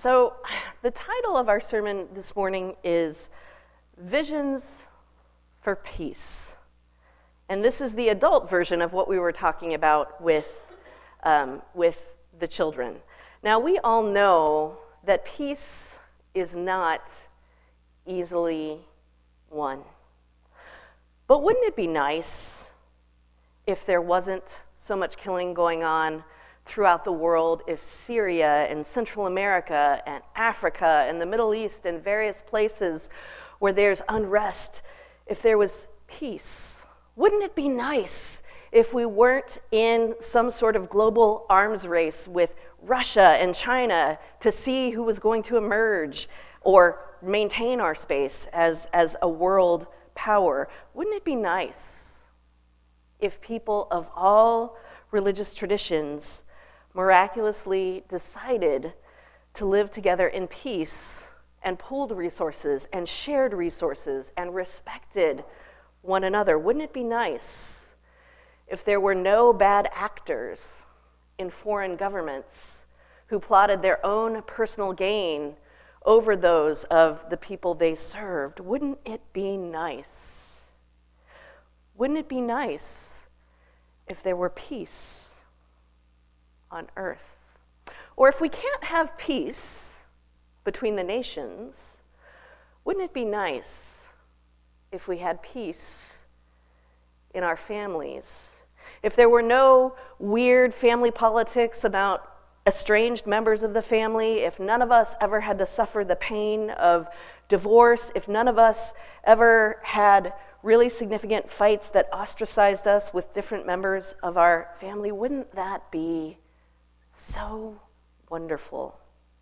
So, the title of our sermon this morning is Visions for Peace. And this is the adult version of what we were talking about with the children. Now, we all know that peace is not easily won. But wouldn't it be nice if there wasn't so much killing going on throughout the world, if Syria and Central America and Africa and the Middle East and various places where there's unrest, if there was peace? Wouldn't it be nice if we weren't in some sort of global arms race with Russia and China to see who was going to emerge or maintain our space as a world power? Wouldn't it be nice if people of all religious traditions miraculously decided to live together in peace and pooled resources and shared resources and respected one another? Wouldn't it be nice if there were no bad actors in foreign governments who plotted their own personal gain over those of the people they served? Wouldn't it be nice? Wouldn't it be nice if there were peace on earth? Or if we can't have peace between the nations, wouldn't it be nice if we had peace in our families? If there were no weird family politics about estranged members of the family, if none of us ever had to suffer the pain of divorce, if none of us ever had really significant fights that ostracized us with different members of our family, wouldn't that be so wonderful?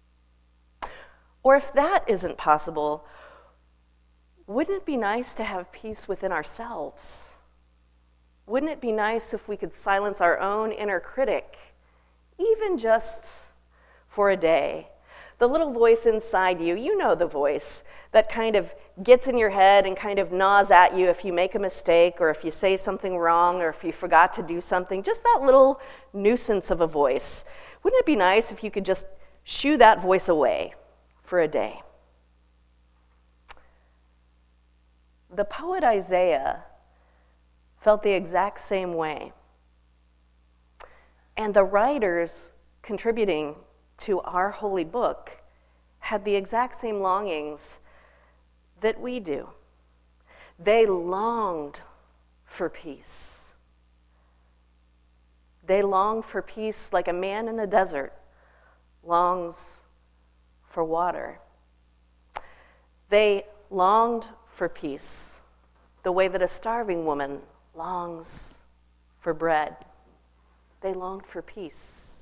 Or if that isn't possible, wouldn't it be nice to have peace within ourselves? Wouldn't it be nice if we could silence our own inner critic, even just for a day? The little voice inside you, you know the voice that kind of gets in your head and kind of gnaws at you if you make a mistake or if you say something wrong or if you forgot to do something, just that little nuisance of a voice. Wouldn't it be nice if you could just shoo that voice away for a day? The poet Isaiah felt the exact same way. And the writers contributing to our holy book had the exact same longings that we do. They longed for peace. They longed for peace like a man in the desert longs for water. They longed for peace the way that a starving woman longs for bread. They longed for peace.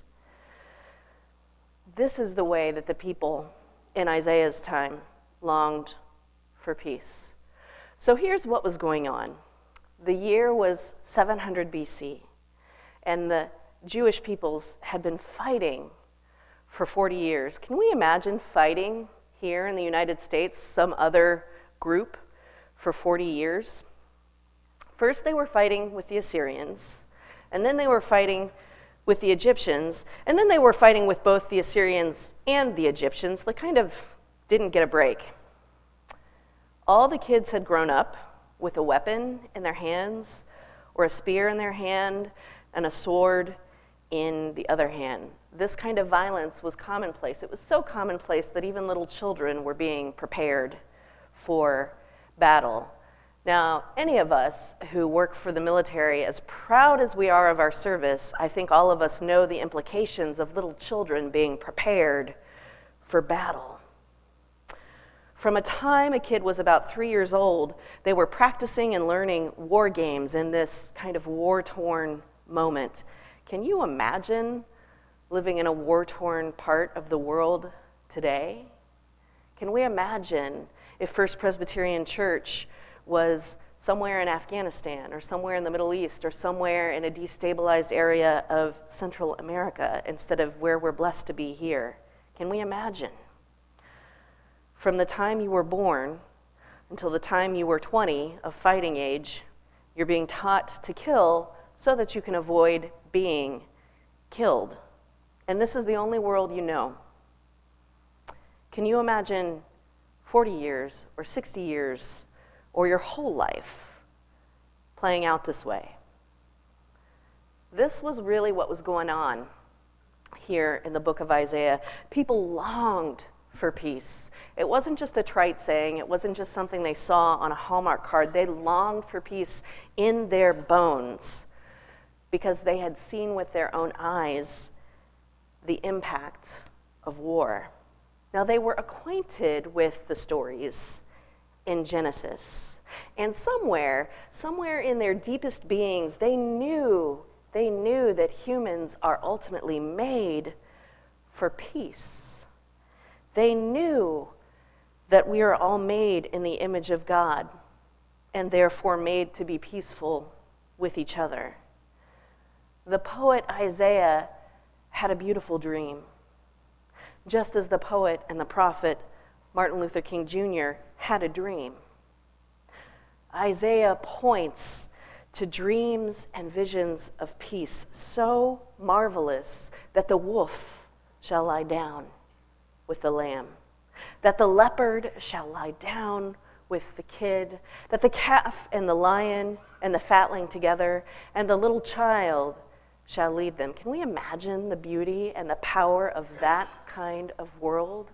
This is the way that the people in Isaiah's time longed for peace. So here's what was going on. The year was 700 BC, and the Jewish peoples had been fighting for 40 years. Can we imagine fighting here in the United States, some other group, for 40 years? First, they were fighting with the Assyrians, and then they were fighting with the Egyptians, and then they were fighting with both the Assyrians and the Egyptians. They kind of didn't get a break. All the kids had grown up with a weapon in their hands, or a spear in their hand, and a sword in the other hand. This kind of violence was commonplace. It was so commonplace that even little children were being prepared for battle. Now, any of us who work for the military, as proud as we are of our service, I think all of us know the implications of little children being prepared for battle. From a time a kid was about 3 years old, they were practicing and learning war games in this kind of war-torn moment. Can you imagine living in a war-torn part of the world today? Can we imagine if First Presbyterian Church was somewhere in Afghanistan or somewhere in the Middle East or somewhere in a destabilized area of Central America instead of where we're blessed to be here? Can we imagine? From the time you were born until the time you were 20 of fighting age, you're being taught to kill so that you can avoid being killed. And this is the only world you know. Can you imagine 40 years or 60 years or your whole life playing out this way? This was really what was going on here in the book of Isaiah. People longed for peace. It wasn't just a trite saying. It wasn't just something they saw on a Hallmark card. They longed for peace in their bones because they had seen with their own eyes the impact of war. Now, they were acquainted with the stories in Genesis. And somewhere in their deepest beings, they knew that humans are ultimately made for peace. They knew that we are all made in the image of God and therefore made to be peaceful with each other. The poet Isaiah had a beautiful dream, just as the poet and the prophet Martin Luther King Jr. had a dream. Isaiah points to dreams and visions of peace so marvelous that the wolf shall lie down with the lamb, that the leopard shall lie down with the kid, that the calf and the lion and the fatling together, and the little child shall lead them. Can we imagine the beauty and the power of that kind of world?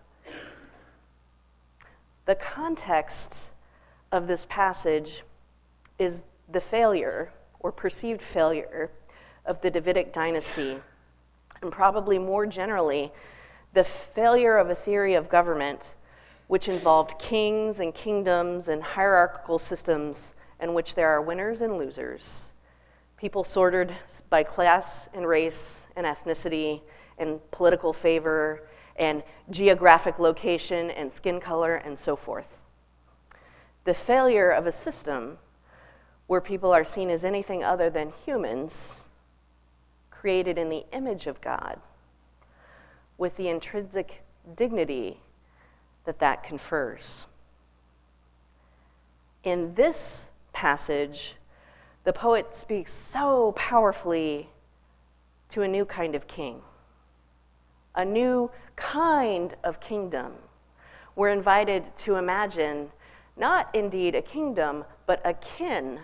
The context of this passage is the failure or perceived failure of the Davidic dynasty, and probably more generally, the failure of a theory of government which involved kings and kingdoms and hierarchical systems in which there are winners and losers, people sorted by class and race and ethnicity and political favor and geographic location and skin color and so forth. The failure of a system where people are seen as anything other than humans, created in the image of God, with the intrinsic dignity that confers. In this passage, the poet speaks so powerfully to a new kind of king, a new kind of kingdom. We're invited to imagine not indeed a kingdom, but a kin,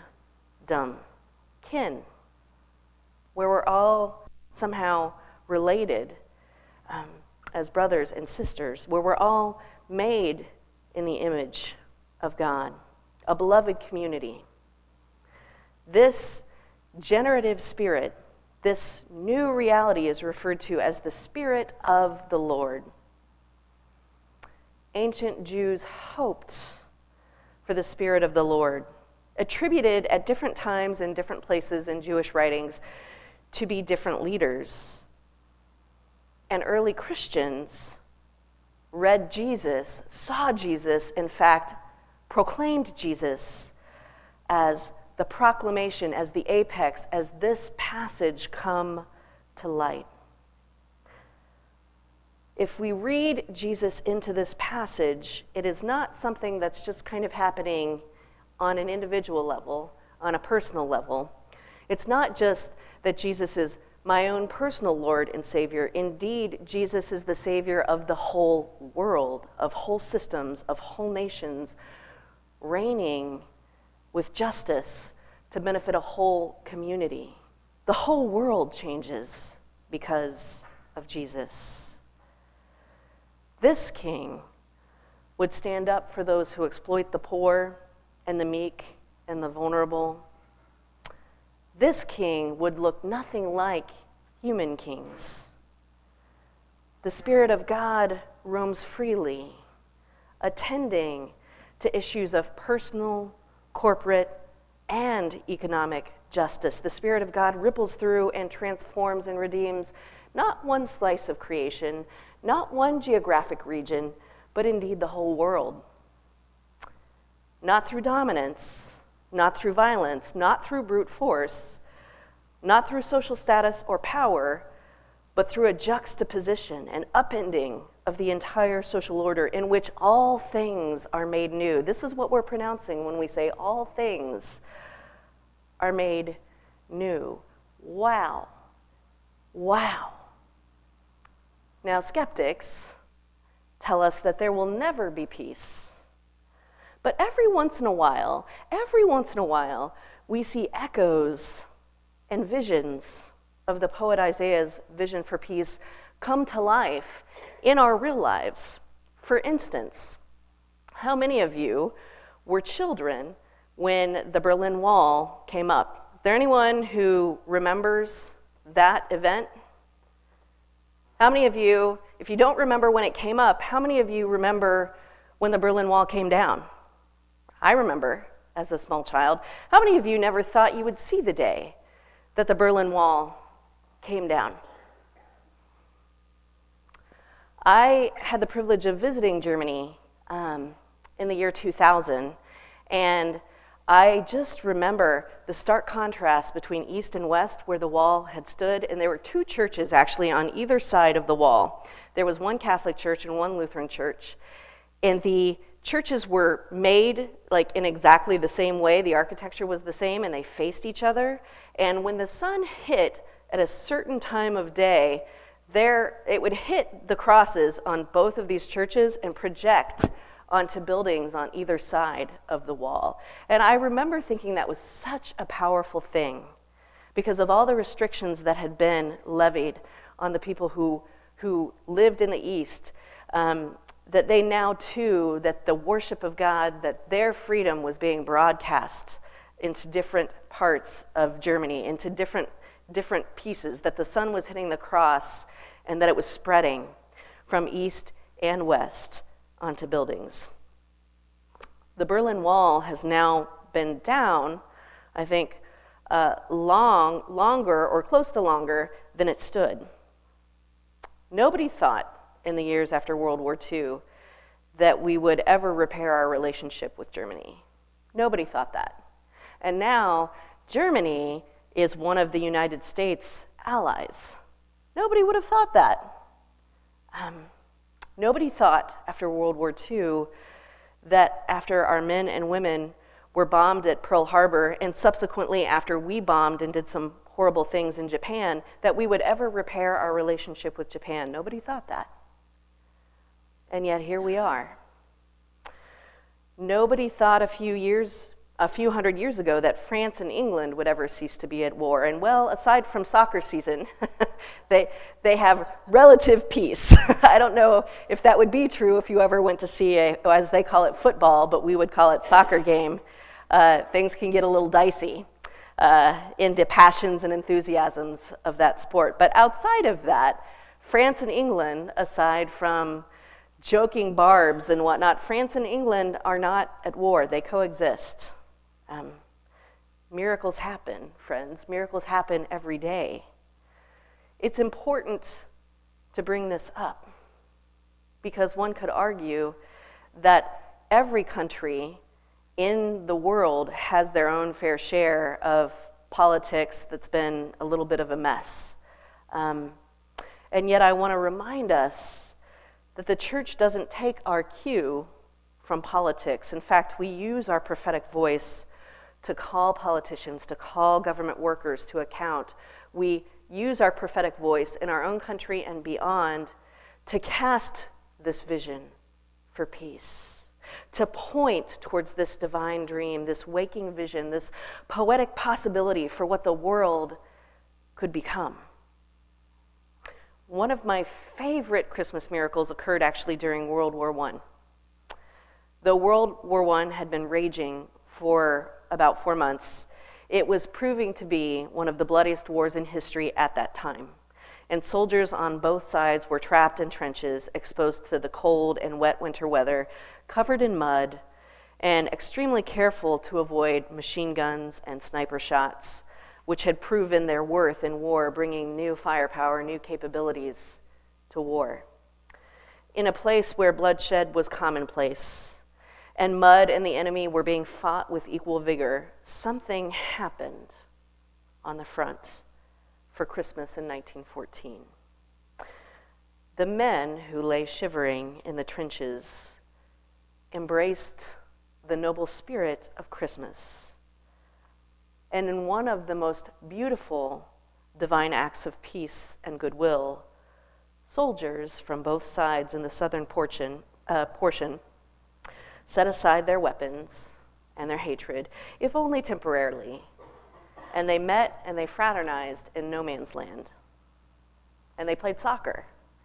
where we're all somehow related as brothers and sisters, where we're all made in the image of God, a beloved community. This generative spirit, this new reality is referred to as the Spirit of the Lord. Ancient Jews hoped for the Spirit of the Lord, attributed at different times and different places in Jewish writings to be different leaders. And early Christians read Jesus, saw Jesus, in fact, proclaimed Jesus as the proclamation, as the apex, as this passage come to light. If we read Jesus into this passage, it is not something that's just kind of happening on an individual level, on a personal level. It's not just that Jesus is my own personal Lord and Savior. Indeed, Jesus is the Savior of the whole world, of whole systems, of whole nations, reigning with justice to benefit a whole community. The whole world changes because of Jesus. This king would stand up for those who exploit the poor and the meek and the vulnerable. This king would look nothing like human kings. The Spirit of God roams freely, attending to issues of personal, corporate, and economic justice. The Spirit of God ripples through and transforms and redeems not one slice of creation, not one geographic region, but indeed the whole world. Not through dominance, not through violence, not through brute force, not through social status or power, but through a juxtaposition, an upending of the entire social order in which all things are made new. This is what we're pronouncing when we say all things are made new. Wow. Wow. Now, skeptics tell us that there will never be peace. But every once in a while, we see echoes and visions of the poet Isaiah's vision for peace come to life in our real lives. For instance, how many of you were children when the Berlin Wall came up? Is there anyone who remembers that event? How many of you, if you don't remember when it came up, how many of you remember when the Berlin Wall came down? I remember as a small child. How many of you never thought you would see the day that the Berlin Wall came down? I had the privilege of visiting Germany in the year 2000, and I just remember the stark contrast between East and West where the wall had stood, and there were two churches actually on either side of the wall. There was one Catholic church and one Lutheran church, and the churches were made like in exactly the same way. The architecture was the same, and they faced each other. And when the sun hit at a certain time of day, it would hit the crosses on both of these churches and project onto buildings on either side of the wall. And I remember thinking that was such a powerful thing because of all the restrictions that had been levied on the people who lived in the East, that they now too, that the worship of God, that their freedom was being broadcast into different parts of Germany, into different pieces, that the sun was hitting the cross and that it was spreading from east and west onto buildings. The Berlin Wall has now been down, I think, longer or close to longer than it stood. Nobody thought in the years after World War II that we would ever repair our relationship with Germany. Nobody thought that. And now Germany is one of the United States' allies. Nobody would have thought that. Nobody thought after World War II that after our men and women were bombed at Pearl Harbor, and subsequently after we bombed and did some horrible things in Japan, that we would ever repair our relationship with Japan. Nobody thought that. And yet here we are. Nobody thought a few hundred years ago that France and England would ever cease to be at war. And well, aside from soccer season, they have relative peace. I don't know if that would be true if you ever went to see as they call it, football, but we would call it soccer game. Things can get a little dicey in the passions and enthusiasms of that sport. But outside of that, France and England, aside from joking barbs and whatnot, France and England are not at war. They coexist. Miracles happen, friends. Miracles happen every day. It's important to bring this up because one could argue that every country in the world has their own fair share of politics that's been a little bit of a mess. And yet I want to remind us that the church doesn't take our cue from politics. In fact, we use our prophetic voice to call politicians, to call government workers to account. We use our prophetic voice in our own country and beyond to cast this vision for peace, to point towards this divine dream, this waking vision, this poetic possibility for what the world could become. One of my favorite Christmas miracles occurred actually during World War I. Though World War I had been raging for about 4 months, it was proving to be one of the bloodiest wars in history at that time. And soldiers on both sides were trapped in trenches, exposed to the cold and wet winter weather, covered in mud, and extremely careful to avoid machine guns and sniper shots, which had proven their worth in war, bringing new firepower, new capabilities to war. In a place where bloodshed was commonplace, and mud and the enemy were being fought with equal vigor, something happened on the front for Christmas in 1914. The men who lay shivering in the trenches embraced the noble spirit of Christmas. And in one of the most beautiful divine acts of peace and goodwill, soldiers from both sides in the southern portion set aside their weapons and their hatred, if only temporarily, and they met and they fraternized in no man's land. And they played soccer,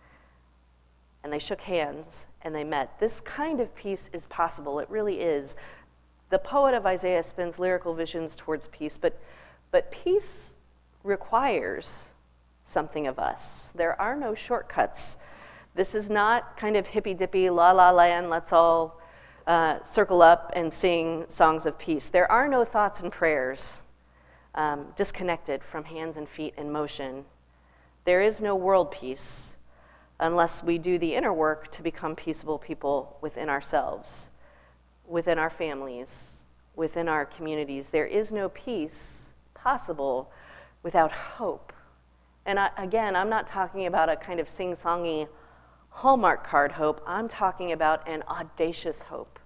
and they shook hands, and they met. This kind of peace is possible. It really is. The poet of Isaiah spins lyrical visions towards peace, but peace requires something of us. There are no shortcuts. This is not kind of hippy-dippy, la-la land, let's all circle up and sing songs of peace. There are no thoughts and prayers disconnected from hands and feet in motion. There is no world peace unless we do the inner work to become peaceable people within ourselves, within our families, within our communities. There is no peace possible without hope. And again, I'm not talking about a kind of sing-songy Hallmark card hope. I'm talking about an audacious hope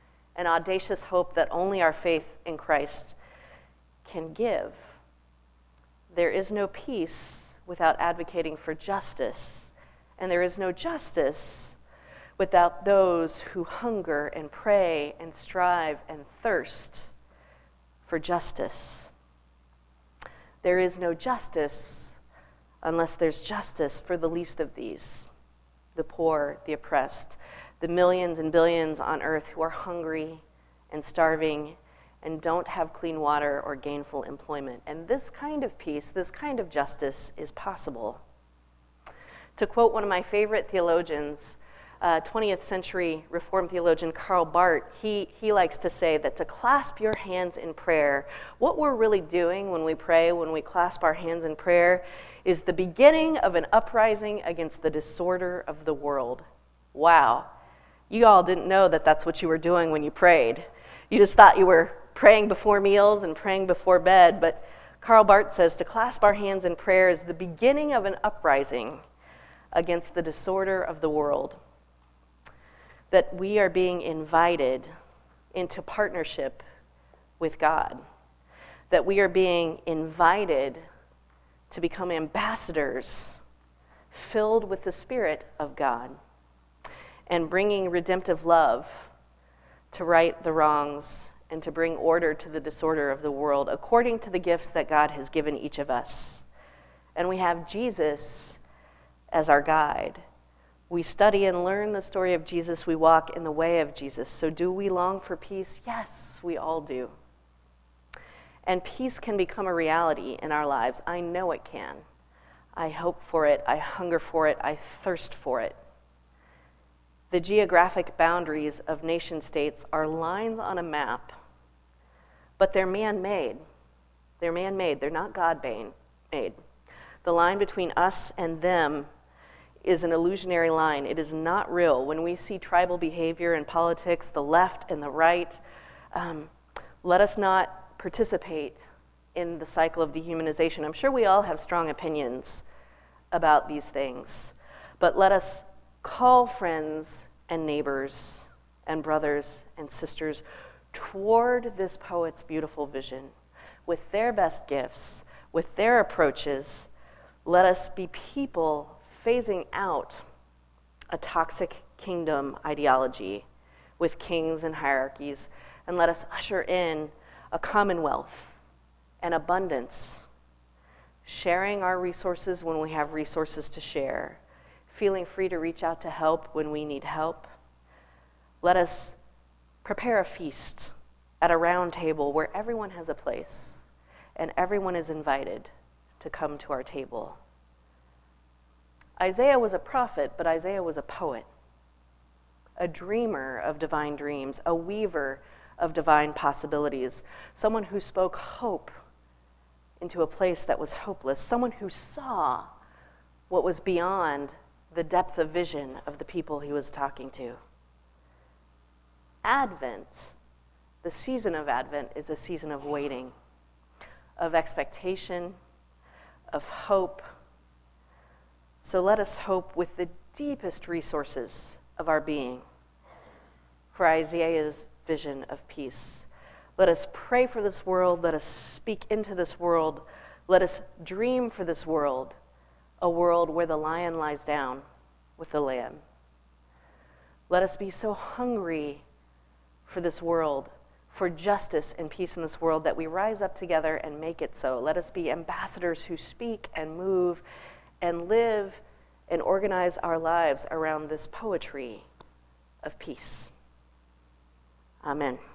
that only our faith in Christ can give. There is no peace without advocating for justice, and there is no justice without those who hunger and pray and strive and thirst for justice. There is no justice unless there's justice for the least of these, the poor, the oppressed, the millions and billions on earth who are hungry and starving and don't have clean water or gainful employment. And this kind of peace, this kind of justice is possible. To quote one of my favorite theologians, 20th century Reformed theologian Karl Barth, he likes to say that to clasp your hands in prayer, what we're really doing when we pray, when we clasp our hands in prayer, is the beginning of an uprising against the disorder of the world. Wow. You all didn't know that that's what you were doing when you prayed. You just thought you were praying before meals and praying before bed, but Karl Barth says to clasp our hands in prayer is the beginning of an uprising against the disorder of the world. That we are being invited into partnership with God. That we are being invited to become ambassadors filled with the Spirit of God and bringing redemptive love to right the wrongs and to bring order to the disorder of the world according to the gifts that God has given each of us. And we have Jesus as our guide. We study and learn the story of Jesus. We walk in the way of Jesus. So do we long for peace? Yes, we all do. And peace can become a reality in our lives. I know it can. I hope for it. I hunger for it. I thirst for it. The geographic boundaries of nation states are lines on a map, but they're man-made. They're man-made. They're not God-made. The line between us and them is an illusionary line. It is not real. When we see tribal behavior in politics, the left and the right, let us not participate in the cycle of dehumanization. I'm sure we all have strong opinions about these things, but let us call friends and neighbors and brothers and sisters toward this poet's beautiful vision. With their best gifts, with their approaches, let us be people phasing out a toxic kingdom ideology with kings and hierarchies, and let us usher in a commonwealth and abundance, sharing our resources when we have resources to share, feeling free to reach out to help when we need help. Let us prepare a feast at a round table where everyone has a place and everyone is invited to come to our table. Isaiah was a prophet, but Isaiah was a poet, a dreamer of divine dreams, a weaver of divine possibilities, someone who spoke hope into a place that was hopeless, someone who saw what was beyond the depth of vision of the people he was talking to. Advent, the season of Advent, is a season of waiting, of expectation, of hope. So let us hope with the deepest resources of our being for Isaiah's vision of peace. Let us pray for this world. Let us speak into this world. Let us dream for this world, a world where the lion lies down with the Lamb. Let us be so hungry for this world, for justice and peace in this world, that we rise up together and make it so. Let us be ambassadors who speak and move and live and organize our lives around this poetry of peace. Amen.